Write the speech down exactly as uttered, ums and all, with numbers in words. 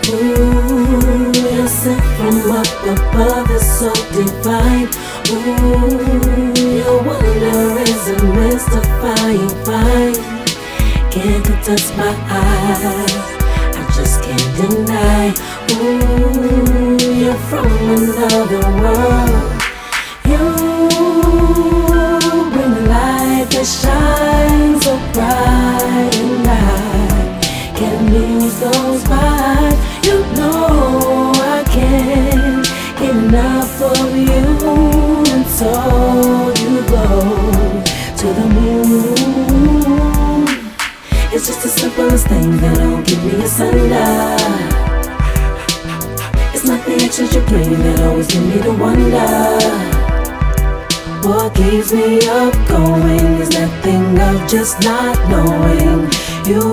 Ooh, you're sent from up above, it's so divine. Ooh, your wonder is a mystifying find. Can't touch my eyes, I just can't deny. Ooh, you're from another world. You bring the light that shines so bright and I can't lose those vibes. You know I can't get enough of you, and so you go to the moon. It's just the simplest thing that don't give me asunder. It's not the actions you bring that always give me the wonder. What keeps me up going is that thing of just not knowing you.